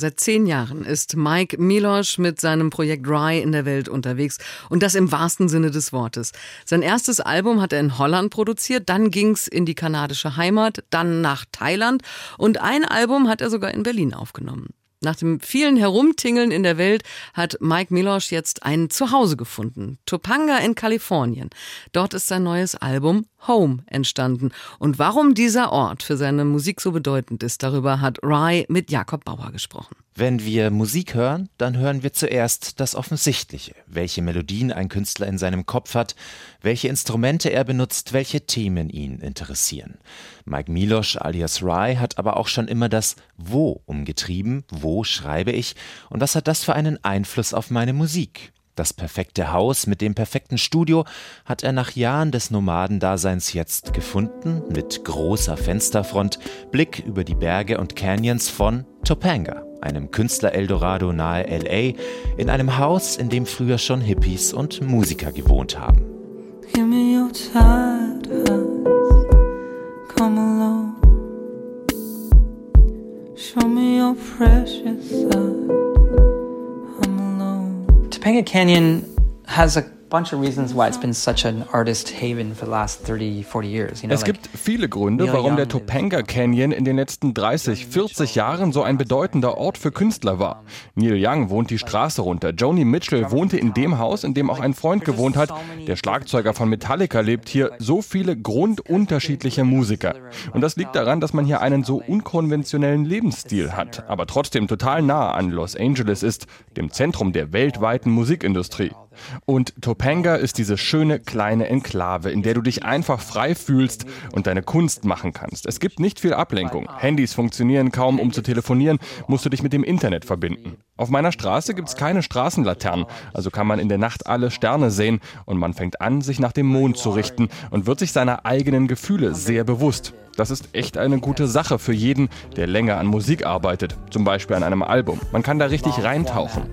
Seit 10 Jahren ist Mike Miloš mit seinem Projekt Rye in der Welt unterwegs. Und das im wahrsten Sinne des Wortes. Sein erstes Album hat er in Holland produziert, dann ging's in die kanadische Heimat, dann nach Thailand und ein Album hat er sogar in Berlin aufgenommen. Nach dem vielen Herumtingeln in der Welt hat Mike Miloš jetzt ein Zuhause gefunden. Topanga in Kalifornien. Dort ist sein neues Album Home entstanden. Und warum dieser Ort für seine Musik so bedeutend ist, darüber hat Rye mit Jakob Bauer gesprochen. Wenn wir Musik hören, dann hören wir zuerst das Offensichtliche. Welche Melodien ein Künstler in seinem Kopf hat, welche Instrumente er benutzt, welche Themen ihn interessieren. Mike Miloš alias Rye hat aber auch schon immer das Wo umgetrieben. Wo schreibe ich? Und was hat das für einen Einfluss auf meine Musik? Das perfekte Haus mit dem perfekten Studio hat er nach Jahren des Nomadendaseins jetzt gefunden, mit großer Fensterfront, Blick über die Berge und Canyons von Topanga, einem Künstler-Eldorado nahe L.A., in einem Haus, in dem früher schon Hippies und Musiker gewohnt haben. Give me your tired eyes, come along, show me your precious side. Topanga Canyon has a bunch of reasons why it's been such an artist haven for the last 30, 40 years. Es gibt viele Gründe, warum der Topanga Canyon in den letzten 30, 40 Jahren so ein bedeutender Ort für Künstler war. Neil Young wohnt die Straße runter. Joni Mitchell wohnte in dem Haus, in dem auch ein Freund gewohnt hat. Der Schlagzeuger von Metallica lebt hier. So viele grundunterschiedliche Musiker. Und das liegt daran, dass man hier einen so unkonventionellen Lebensstil hat, aber trotzdem total nah an Los Angeles ist, dem Zentrum der weltweiten Musikindustrie. Und Topanga ist diese schöne kleine Enklave, in der du dich einfach frei fühlst und deine Kunst machen kannst. Es gibt nicht viel Ablenkung. Handys funktionieren kaum, um zu telefonieren, musst du dich mit dem Internet verbinden. Auf meiner Straße gibt's keine Straßenlaternen, also kann man in der Nacht alle Sterne sehen und man fängt an, sich nach dem Mond zu richten und wird sich seiner eigenen Gefühle sehr bewusst. Das ist echt eine gute Sache für jeden, der länger an Musik arbeitet, zum Beispiel an einem Album. Man kann da richtig reintauchen.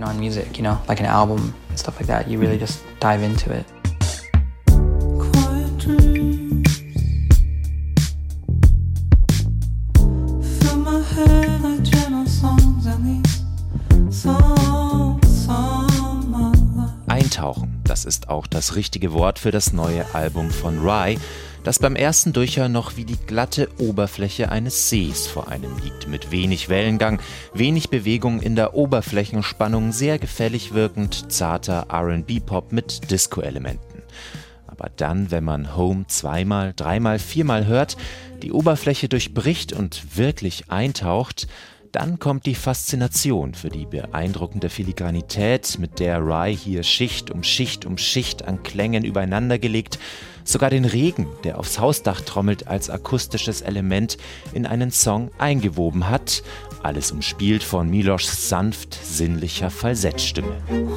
Eintauchen, das ist auch das richtige Wort für das neue Album von Rye, das beim ersten Durchhören noch wie die glatte Oberfläche eines Sees vor einem liegt, mit wenig Wellengang, wenig Bewegung in der Oberflächenspannung, sehr gefällig wirkend, zarter R&B-Pop mit Disco-Elementen. Aber dann, wenn man Home zweimal, dreimal, viermal hört, die Oberfläche durchbricht und wirklich eintaucht, dann kommt die Faszination für die beeindruckende Filigranität, mit der Rye hier Schicht um Schicht um Schicht an Klängen übereinandergelegt, sogar den Regen, der aufs Hausdach trommelt, als akustisches Element in einen Song eingewoben hat, alles umspielt von Milošs sanft sinnlicher Falsettstimme.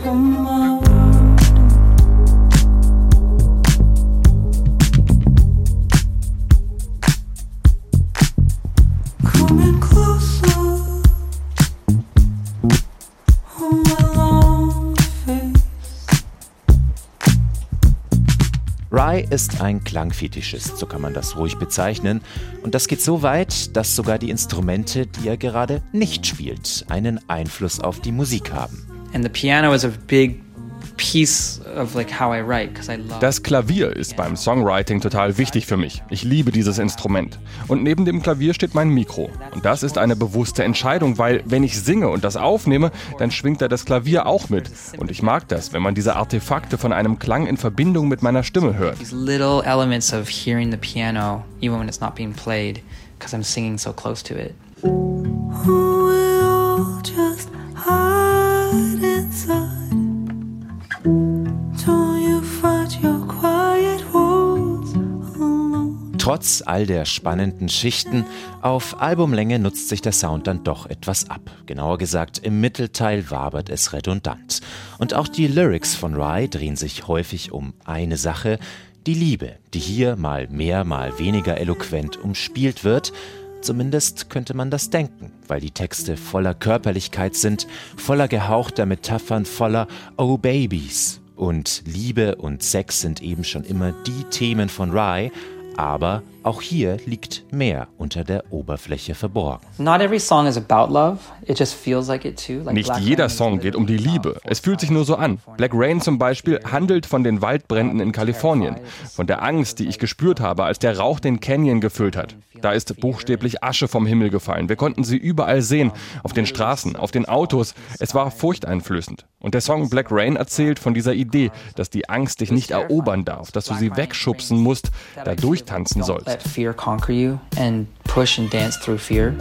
Rye ist ein Klangfetischist, so kann man das ruhig bezeichnen. Und das geht so weit, dass sogar die Instrumente, die er gerade nicht spielt, einen Einfluss auf die Musik haben. And the piano is a big piece of how I write, because I love. Das Klavier ist beim Songwriting total wichtig für mich. Ich liebe dieses Instrument. Und neben dem Klavier steht mein Mikro. Und das ist eine bewusste Entscheidung, weil wenn ich singe und das aufnehme, dann schwingt da das Klavier auch mit. Und ich mag das, wenn man diese Artefakte von einem Klang in Verbindung mit meiner Stimme hört. These little elements of hearing the piano, even when it's not being played, because I'm singing so close to it. Trotz all der spannenden Schichten, auf Albumlänge nutzt sich der Sound dann doch etwas ab. Genauer gesagt, im Mittelteil wabert es redundant. Und auch die Lyrics von Rye drehen sich häufig um eine Sache, die Liebe, die hier mal mehr, mal weniger eloquent umspielt wird. Zumindest könnte man das denken, weil die Texte voller Körperlichkeit sind, voller gehauchter Metaphern, voller Oh Babies. Und Liebe und Sex sind eben schon immer die Themen von Rye, aber Auch hier liegt mehr unter der Oberfläche verborgen. Not every song is about love. It just feels like it too. Like Nicht jeder Song geht um die Liebe. Es fühlt sich nur so an. Black Rain zum Beispiel handelt von den Waldbränden in Kalifornien, von der Angst, die ich gespürt habe, als der Rauch den Canyon gefüllt hat. Da ist buchstäblich Asche vom Himmel gefallen. Wir konnten sie überall sehen, auf den Straßen, auf den Autos. Es war furchteinflößend. Und der Song Black Rain erzählt von dieser Idee, dass die Angst dich nicht erobern darf, dass du sie wegschubsen musst, da durchtanzen sollst. Let fear conquer you and push and dance through fear.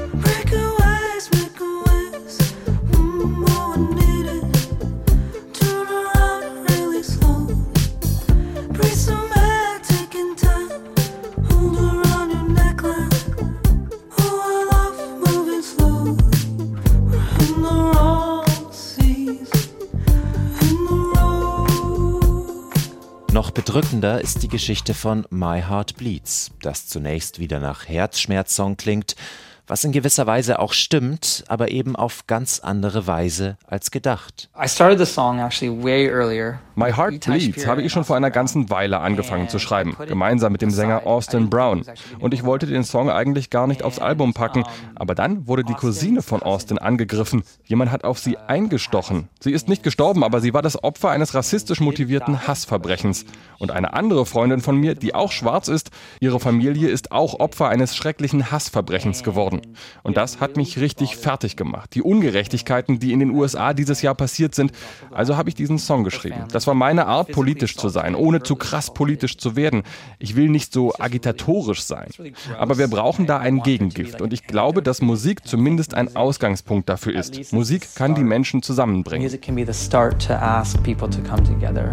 Noch bedrückender ist die Geschichte von My Heart Bleeds, das zunächst wieder nach Herzschmerzsong klingt, was in gewisser Weise auch stimmt, aber eben auf ganz andere Weise als gedacht. I started the song actually way earlier. My Heart Bleeds habe ich schon vor einer ganzen Weile angefangen zu schreiben, gemeinsam mit dem Sänger Austin Brown. Und ich wollte den Song eigentlich gar nicht aufs Album packen, aber dann wurde die Cousine von Austin angegriffen. Jemand hat auf sie eingestochen. Sie ist nicht gestorben, aber sie war das Opfer eines rassistisch motivierten Hassverbrechens. Und eine andere Freundin von mir, die auch schwarz ist, ihre Familie ist auch Opfer eines schrecklichen Hassverbrechens geworden. Und das hat mich richtig fertig gemacht. Die Ungerechtigkeiten, die in den USA dieses Jahr passiert sind. Also habe ich diesen Song geschrieben. Das war meine Art, politisch zu sein, ohne zu krass politisch zu werden. Ich will nicht so agitatorisch sein. Aber wir brauchen da ein Gegengift. Und ich glaube, dass Musik zumindest ein Ausgangspunkt dafür ist. Musik kann die Menschen zusammenbringen. Music can be the start to ask people to come together.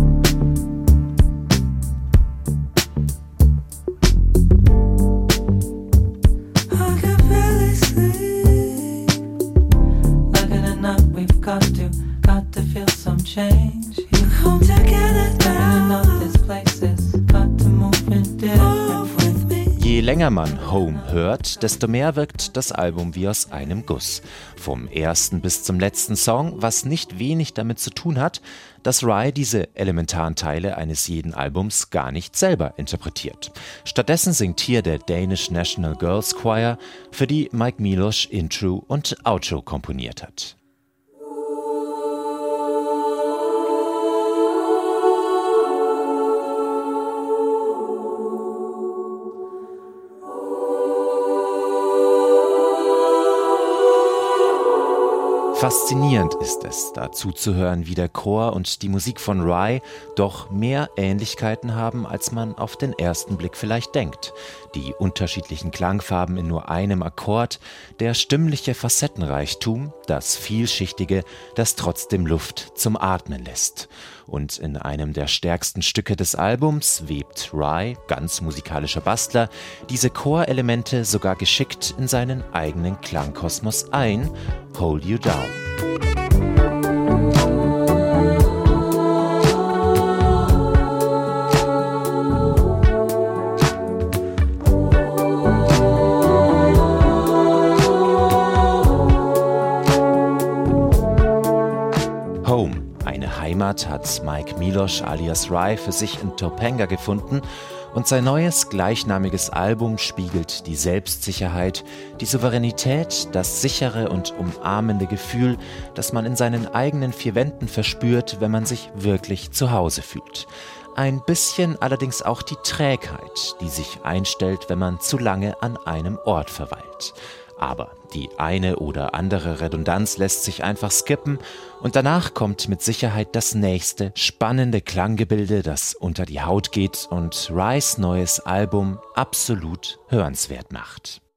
Got to feel some change. You come together now. This place is got to move in different with me. Je länger man Home hört, desto mehr wirkt das Album wie aus einem Guss. Vom ersten bis zum letzten Song, was nicht wenig damit zu tun hat, dass Rye diese elementaren Teile eines jeden Albums gar nicht selber interpretiert. Stattdessen singt hier der Danish National Girls Choir, für die Mike Miloš Intro und Outro komponiert hat. Faszinierend ist es, da zuzuhören, wie der Chor und die Musik von Rye doch mehr Ähnlichkeiten haben, als man auf den ersten Blick vielleicht denkt. Die unterschiedlichen Klangfarben in nur einem Akkord, der stimmliche Facettenreichtum, das Vielschichtige, das trotzdem Luft zum Atmen lässt. Und in einem der stärksten Stücke des Albums webt Rye, ganz musikalischer Bastler, diese Chorelemente sogar geschickt in seinen eigenen Klangkosmos ein, Hold You Down. Home, eine Heimat, hat Mike Miloš alias Rye für sich in Topanga gefunden und sein neues gleichnamiges Album spiegelt die Selbstsicherheit, die Souveränität, das sichere und umarmende Gefühl, das man in seinen eigenen vier Wänden verspürt, wenn man sich wirklich zu Hause fühlt. Ein bisschen allerdings auch die Trägheit, die sich einstellt, wenn man zu lange an einem Ort verweilt. Aber die eine oder andere Redundanz lässt sich einfach skippen und danach kommt mit Sicherheit das nächste spannende Klanggebilde, das unter die Haut geht und Ryes neues Album absolut hörenswert macht.